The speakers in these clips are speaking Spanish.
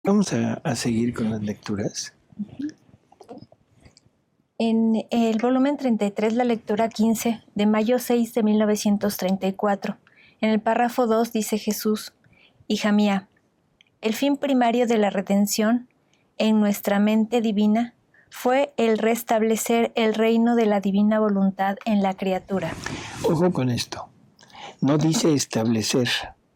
Vamos a seguir con las lecturas. En el volumen 33, la lectura 15, de mayo 6 de 1934. En el párrafo 2 dice Jesús: Hija mía, el fin primario de la redención en nuestra mente divina fue el restablecer el reino de la divina voluntad en la criatura. Ojo con esto. No dice establecer,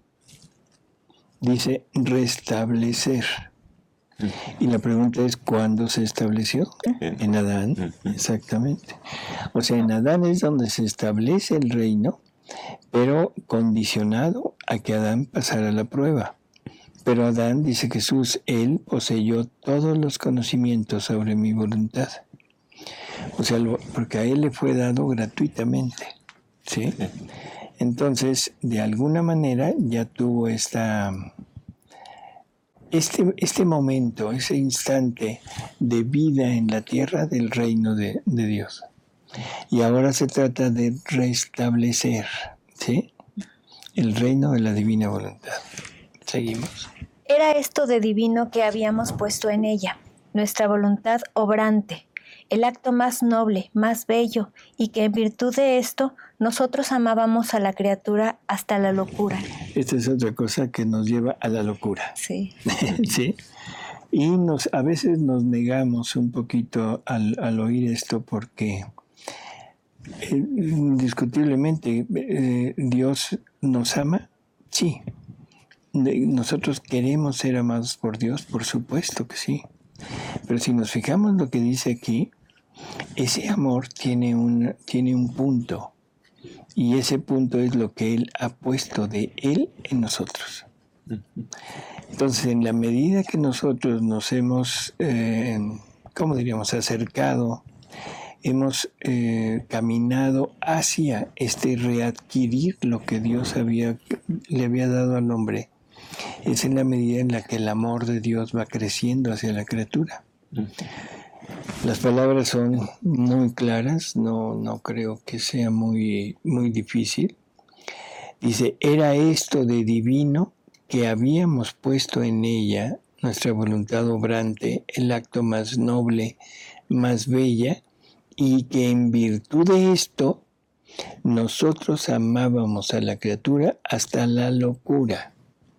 dice restablecer. Y la pregunta es, ¿cuándo se estableció? En Adán, exactamente. O sea, en Adán es donde se establece el reino, pero condicionado a que Adán pasara la prueba. Pero Adán, dice Jesús, él poseyó todos los conocimientos sobre mi voluntad. O sea, porque a él le fue dado gratuitamente, ¿sí? Entonces, de alguna manera ya tuvo este momento, ese instante de vida en la tierra del reino de Dios. Y ahora se trata de restablecer, ¿sí?, el reino de la divina voluntad. Seguimos. Era esto de divino que habíamos puesto en ella, nuestra voluntad obrante, el acto más noble, más bello, y que en virtud de esto nosotros amábamos a la criatura hasta la locura. Esta es otra cosa que nos lleva a la locura. Sí. ¿Sí? Y a veces nos negamos un poquito al oír esto porque indiscutiblemente Dios nos ama, sí. Nosotros queremos ser amados por Dios, por supuesto que sí. Pero si nos fijamos en lo que dice aquí, ese amor tiene un punto. Y ese punto es lo que Él ha puesto de Él en nosotros. Entonces, en la medida que nosotros nos hemos, ¿cómo diríamos?, acercado, hemos caminado hacia readquirir lo que Dios le había dado al hombre, es en la medida en la que el amor de Dios va creciendo hacia la criatura. Las palabras son muy claras, no creo que sea muy, muy difícil. Dice, era esto de divino que habíamos puesto en ella, nuestra voluntad obrante, el acto más noble, más bella, y que en virtud de esto nosotros amábamos a la criatura hasta la locura.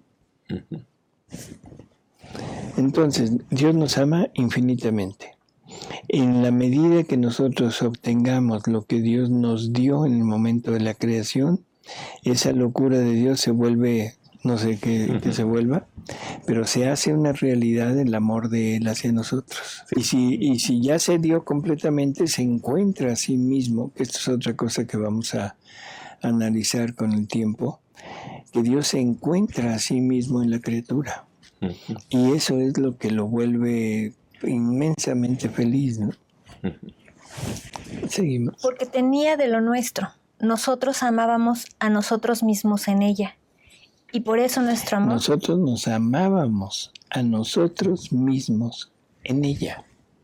Entonces, Dios nos ama infinitamente. En la medida que nosotros obtengamos lo que Dios nos dio en el momento de la creación, esa locura de Dios se vuelve, no sé qué se vuelva, pero se hace una realidad el amor de Él hacia nosotros. Y si ya se dio completamente, se encuentra a sí mismo, que esto es otra cosa que vamos a analizar con el tiempo, que Dios se encuentra a sí mismo en la criatura. Y eso es lo que lo vuelve inmensamente feliz, ¿no? Seguimos. Porque tenía de lo nuestro. Nosotros amábamos a nosotros mismos en ella. Y por eso nuestro amor... Nosotros nos amábamos a nosotros mismos en ella.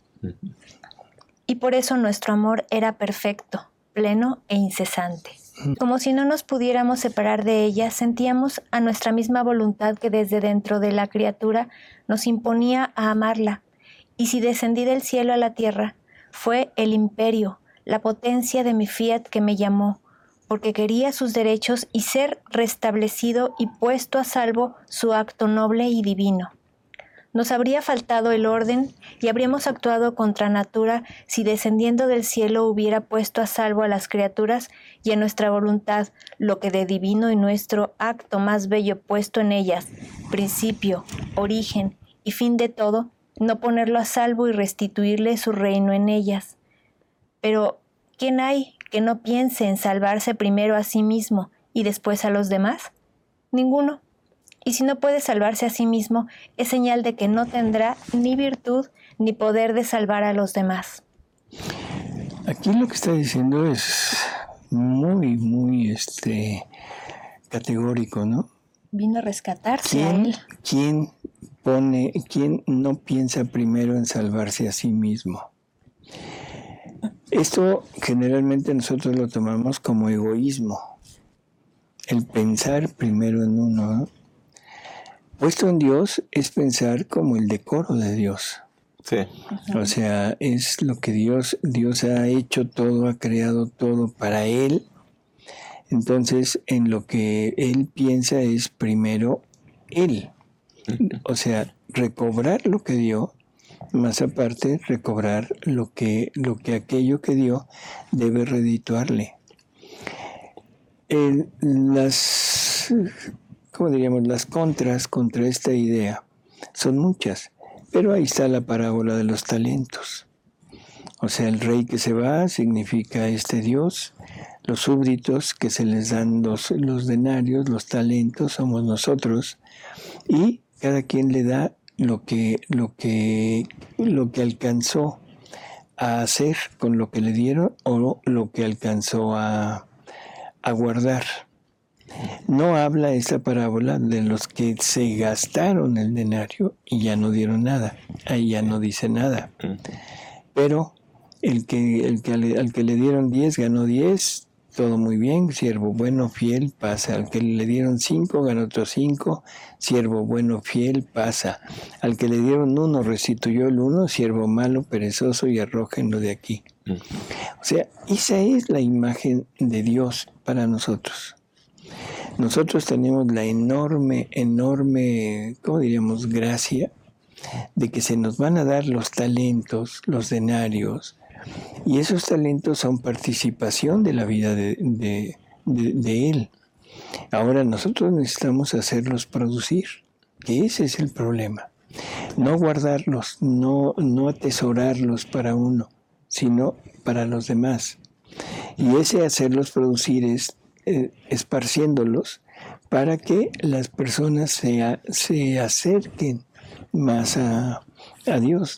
Y por eso nuestro amor era perfecto, pleno e incesante. Como si no nos pudiéramos separar de ella, sentíamos a nuestra misma voluntad que desde dentro de la criatura nos imponía a amarla. Y si descendí del cielo a la tierra, fue el imperio, la potencia de mi fiat que me llamó, porque quería sus derechos y ser restablecido y puesto a salvo su acto noble y divino. Nos habría faltado el orden y habríamos actuado contra natura si descendiendo del cielo hubiera puesto a salvo a las criaturas y a nuestra voluntad lo que de divino y nuestro acto más bello puesto en ellas, principio, origen y fin de todo, no ponerlo a salvo y restituirle su reino en ellas. Pero, ¿quién hay que no piense en salvarse primero a sí mismo y después a los demás? Ninguno. Y si no puede salvarse a sí mismo, es señal de que no tendrá ni virtud ni poder de salvar a los demás. Aquí lo que está diciendo es muy, muy categórico, ¿no? Vino a rescatarse a él. ¿Quién no piensa primero en salvarse a sí mismo? Esto generalmente nosotros lo tomamos como egoísmo, el pensar primero en uno, ¿no? puesto en Dios es pensar como el decoro de Dios. Sí. O sea, es lo que Dios ha hecho todo, ha creado todo para Él. Entonces, en lo que Él piensa es primero Él. O sea, recobrar lo que dio, más aparte recobrar lo que aquello que dio debe redituarle. ¿Cómo diríamos? Las contras contra esta idea son muchas, pero ahí está la parábola de los talentos. O sea, el rey que se va significa Dios, los súbditos que se les dan los denarios, los talentos, somos nosotros, y cada quien le da lo que alcanzó a hacer con lo que le dieron o lo que alcanzó a guardar. No habla esta parábola de los que se gastaron el denario y ya no dieron nada. Ahí ya no dice nada. Pero al que le dieron 10 ganó 10, todo muy bien, siervo bueno, fiel, pasa. Al que le dieron 5 ganó otros 5, siervo bueno, fiel, pasa. Al que le dieron 1 restituyó el 1, siervo malo, perezoso, y arrójenlo de aquí. O sea, esa es la imagen de Dios para nosotros. Nosotros tenemos la enorme, ¿cómo diríamos?, gracia de que se nos van a dar los talentos, los denarios, y esos talentos son participación de la vida de Él. Ahora nosotros necesitamos hacerlos producir, que ese es el problema. No guardarlos, no atesorarlos para uno, sino para los demás. Y ese hacerlos producir es esparciéndolos para que las personas se acerquen más a Dios.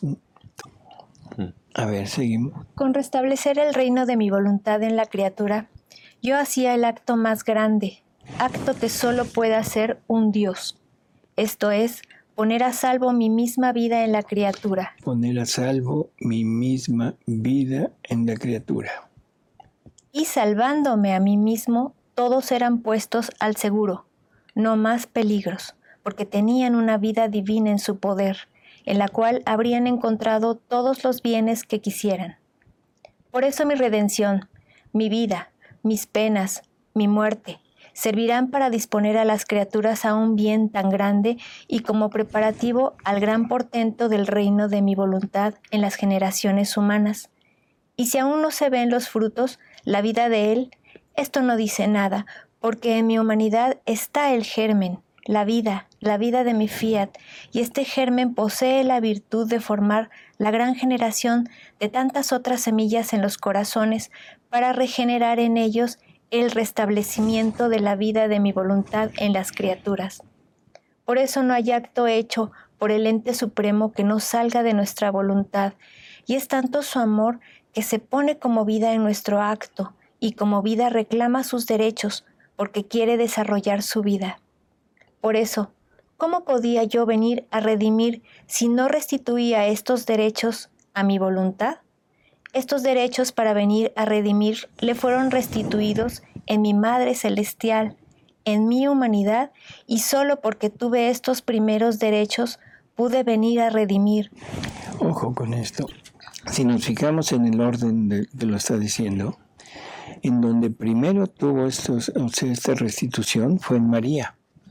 A ver, seguimos. Con restablecer el reino de mi voluntad en la criatura, yo hacía el acto más grande, acto que solo puede hacer un Dios. Esto es, poner a salvo mi misma vida en la criatura. Poner a salvo mi misma vida en la criatura. Y salvándome a mí mismo, todos eran puestos al seguro, no más peligros, porque tenían una vida divina en su poder, en la cual habrían encontrado todos los bienes que quisieran. Por eso mi redención, mi vida, mis penas, mi muerte, servirán para disponer a las criaturas a un bien tan grande y como preparativo al gran portento del reino de mi voluntad en las generaciones humanas. Y si aún no se ven los frutos, la vida de Él, esto no dice nada, porque en mi humanidad está el germen, la vida de mi fiat, y este germen posee la virtud de formar la gran generación de tantas otras semillas en los corazones para regenerar en ellos el restablecimiento de la vida de mi voluntad en las criaturas. Por eso no hay acto hecho por el ente supremo que no salga de nuestra voluntad, y es tanto su amor que se pone como vida en nuestro acto, y como vida reclama sus derechos, porque quiere desarrollar su vida. Por eso, ¿cómo podía yo venir a redimir si no restituía estos derechos a mi voluntad? Estos derechos para venir a redimir le fueron restituidos en mi Madre Celestial, en mi humanidad, y solo porque tuve estos primeros derechos pude venir a redimir. Ojo con esto. Si nos fijamos en el orden que lo está diciendo, en donde primero tuvo esta restitución fue en María.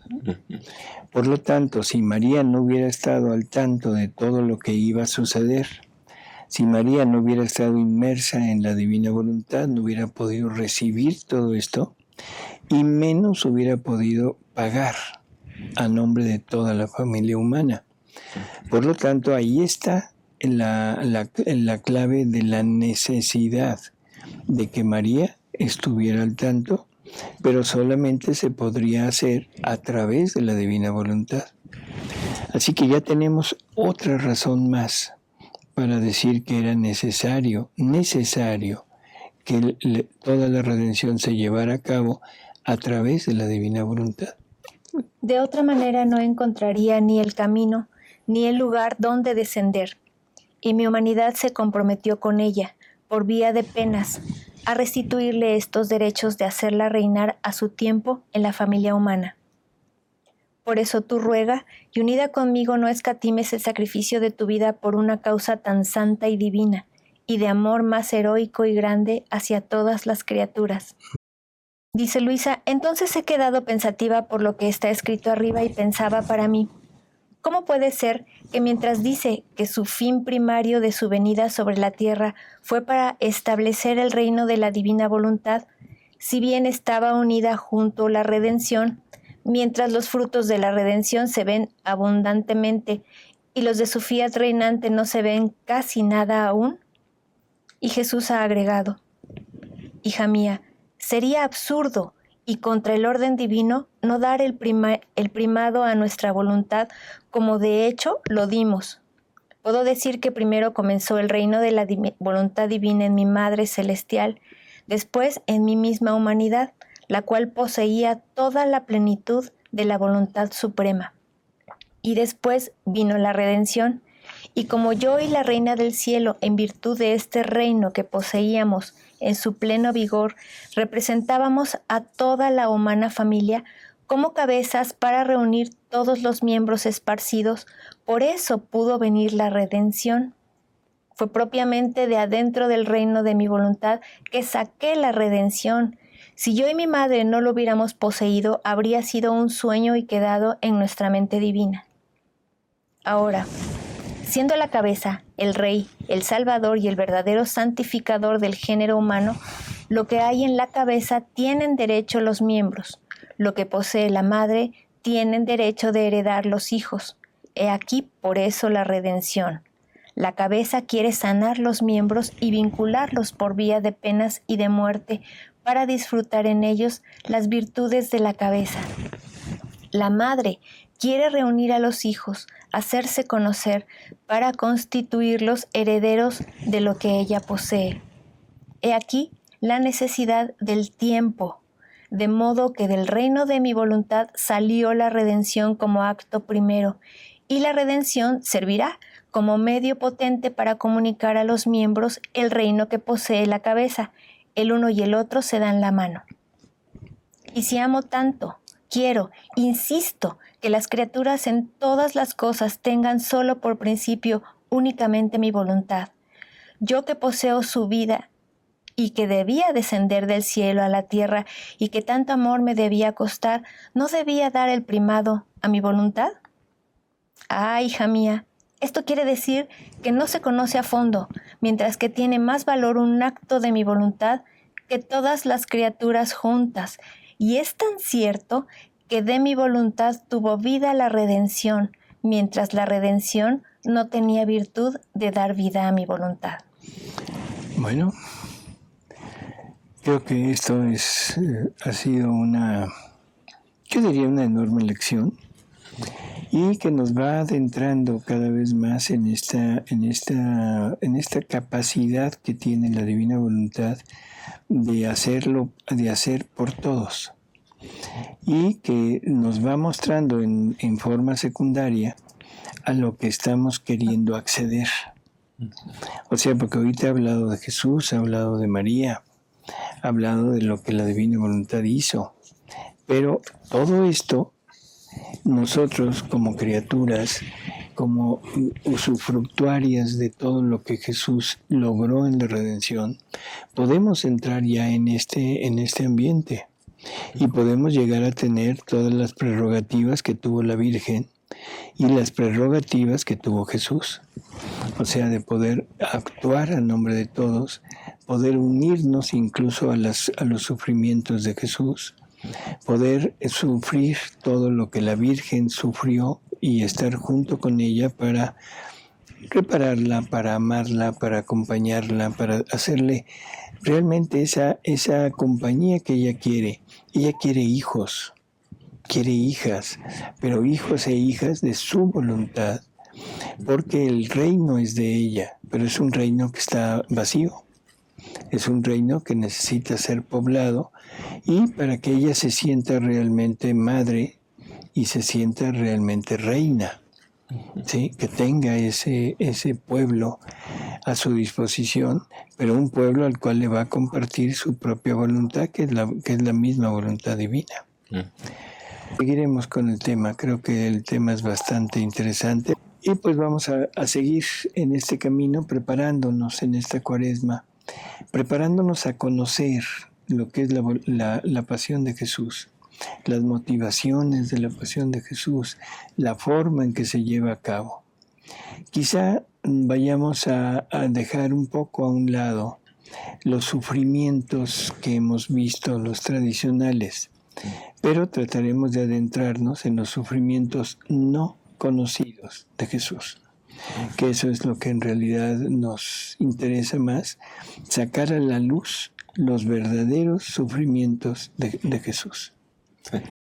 Por lo tanto, si María no hubiera estado al tanto de todo lo que iba a suceder, si María no hubiera estado inmersa en la divina voluntad, no hubiera podido recibir todo esto y menos hubiera podido pagar a nombre de toda la familia humana. Por lo tanto, ahí está la clave de la necesidad de que María estuviera al tanto, pero solamente se podría hacer a través de la divina voluntad. Así que ya tenemos otra razón más para decir que era necesario que toda la redención se llevara a cabo a través de la divina voluntad. De otra manera no encontraría ni el camino, ni el lugar donde descender, y mi humanidad se comprometió con ella, por vía de penas, a restituirle estos derechos de hacerla reinar a su tiempo en la familia humana. Por eso tú ruega, y unida conmigo no escatimes el sacrificio de tu vida por una causa tan santa y divina, y de amor más heroico y grande hacia todas las criaturas. Dice Luisa, entonces he quedado pensativa por lo que está escrito arriba y pensaba para mí, ¿cómo puede ser que mientras dice que su fin primario de su venida sobre la tierra fue para establecer el reino de la divina voluntad, si bien estaba unida junto la redención, mientras los frutos de la redención se ven abundantemente y los de su fiat reinante no se ven casi nada aún? Y Jesús ha agregado, hija mía, sería absurdo y contra el orden divino no dar el primado a nuestra voluntad como de hecho lo dimos. Puedo decir que primero comenzó el reino de la voluntad divina en mi Madre Celestial, después en mi misma humanidad, la cual poseía toda la plenitud de la voluntad suprema. Y después vino la redención, y como yo y la Reina del Cielo, en virtud de este reino que poseíamos en su pleno vigor, representábamos a toda la humana familia como cabezas para reunir todos los miembros esparcidos, por eso pudo venir la redención. Fue propiamente de adentro del reino de mi voluntad que saqué la redención. Si yo y mi madre no lo hubiéramos poseído, habría sido un sueño y quedado en nuestra mente divina. Ahora, siendo la cabeza, el rey, el salvador y el verdadero santificador del género humano, lo que hay en la cabeza tienen derecho los miembros, lo que posee la madre tienen derecho de heredar los hijos. He aquí por eso la redención. La cabeza quiere sanar los miembros y vincularlos por vía de penas y de muerte para disfrutar en ellos las virtudes de la cabeza. La madre quiere reunir a los hijos, hacerse conocer para constituirlos herederos de lo que ella posee. He aquí la necesidad del tiempo, de modo que del reino de mi voluntad salió la redención como acto primero, y la redención servirá como medio potente para comunicar a los miembros el reino que posee la cabeza. El uno y el otro se dan la mano. Y si amo tanto, quiero, insisto, que las criaturas en todas las cosas tengan solo por principio únicamente mi voluntad. Yo que poseo su vida y que debía descender del cielo a la tierra y que tanto amor me debía costar, ¿no debía dar el primado a mi voluntad? Ah, hija mía, esto quiere decir que no se conoce a fondo, mientras que tiene más valor un acto de mi voluntad que todas las criaturas juntas, y es tan cierto que de mi voluntad tuvo vida la redención, mientras la redención no tenía virtud de dar vida a mi voluntad. Bueno, creo que esto ha sido una enorme lección y que nos va adentrando cada vez más en esta capacidad que tiene la divina voluntad de hacer por todos, y que nos va mostrando en forma secundaria a lo que estamos queriendo acceder. O sea, porque ahorita ha hablado de Jesús, ha hablado de María, ha hablado de lo que la divina voluntad hizo, pero todo esto nosotros como criaturas, como usufructuarias de todo lo que Jesús logró en la redención, podemos entrar ya en este ambiente y podemos llegar a tener todas las prerrogativas que tuvo la Virgen y las prerrogativas que tuvo Jesús. O sea, de poder actuar a nombre de todos, poder unirnos incluso a los sufrimientos de Jesús, poder sufrir todo lo que la Virgen sufrió y estar junto con ella para repararla, para amarla, para acompañarla, para hacerle realmente esa compañía que ella quiere. Ella quiere hijos, quiere hijas, pero hijos e hijas de su voluntad, porque el reino es de ella, pero es un reino que está vacío. Es un reino que necesita ser poblado, y para que ella se sienta realmente madre y se sienta realmente reina, ¿sí? Que tenga ese pueblo a su disposición, pero un pueblo al cual le va a compartir su propia voluntad, que es la misma voluntad divina. Seguiremos con el tema, creo que el tema es bastante interesante. Y pues vamos a seguir en este camino, preparándonos en esta Cuaresma, preparándonos a conocer lo que es la pasión de Jesús, las motivaciones de la pasión de Jesús, la forma en que se lleva a cabo. Quizá vayamos a dejar un poco a un lado los sufrimientos que hemos visto, los tradicionales, pero trataremos de adentrarnos en los sufrimientos no conocidos de Jesús, que eso es lo que en realidad nos interesa más, sacar a la luz los verdaderos sufrimientos de Jesús.